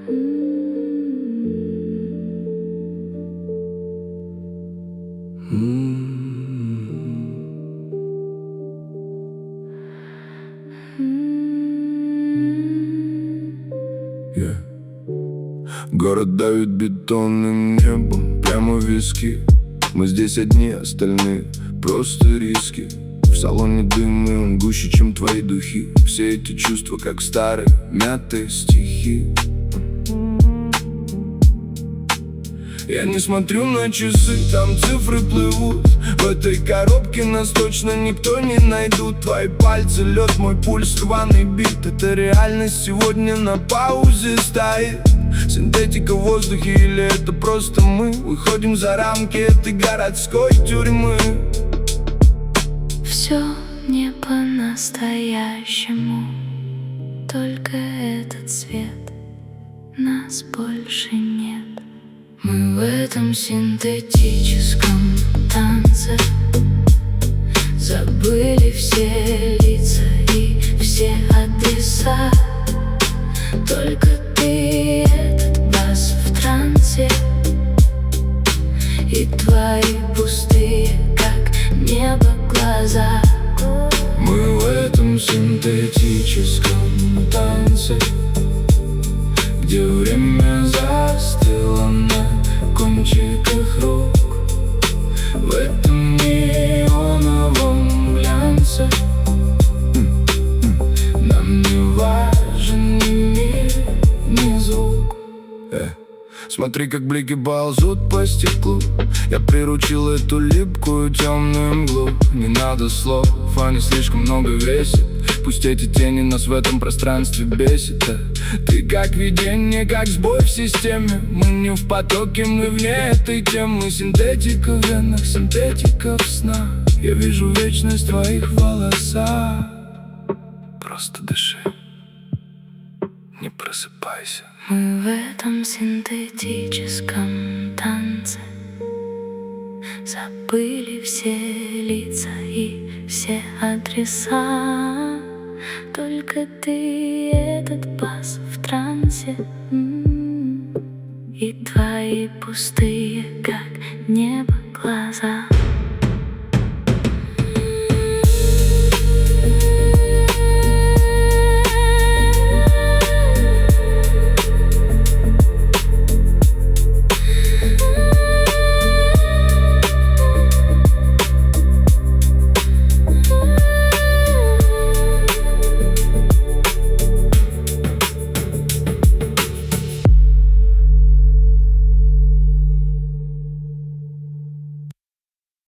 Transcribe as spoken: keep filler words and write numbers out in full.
Yeah. Город давит бетонным небом прямо в виски. Мы здесь одни, остальные просто риски. В салоне дым, и он гуще, чем твои духи. Все эти чувства, как старые мятые стихи. Я не смотрю на часы, там цифры плывут. В этой коробке нас точно никто не найдут. Твои пальцы, лед, мой пульс, рваный бит. Это реальность сегодня на паузе стоит. Синтетика в воздухе или это просто мы выходим за рамки этой городской тюрьмы. Все не по-настоящему, только этот свет, нас больше нет. Мы в этом синтетическом танце забыли все лица и все адреса. Только ты, этот бас в трансе, и твои пустые, как небо, глаза. Мы в этом синтетическом танце, где время застыло на кончиках рук. В этом неоновом глянце нам не важен ни мир, ни звук. э. Смотри, как блики ползут по стеклу. Я приручил эту липкую темную мглу. Не надо слов, они слишком много весят. Пусть эти тени нас в этом пространстве бесит. а Ты как видение, как сбой в системе. Мы не в потоке, мы вне этой темы. Синтетика в венах, синтетика в снах. Я вижу вечность в твоих волосах. Просто дыши, не просыпайся. Мы в этом синтетическом танце забыли все лица и все адреса. Только ты, этот бас в трансе, м-м, и твои пустые, как небо, глаза.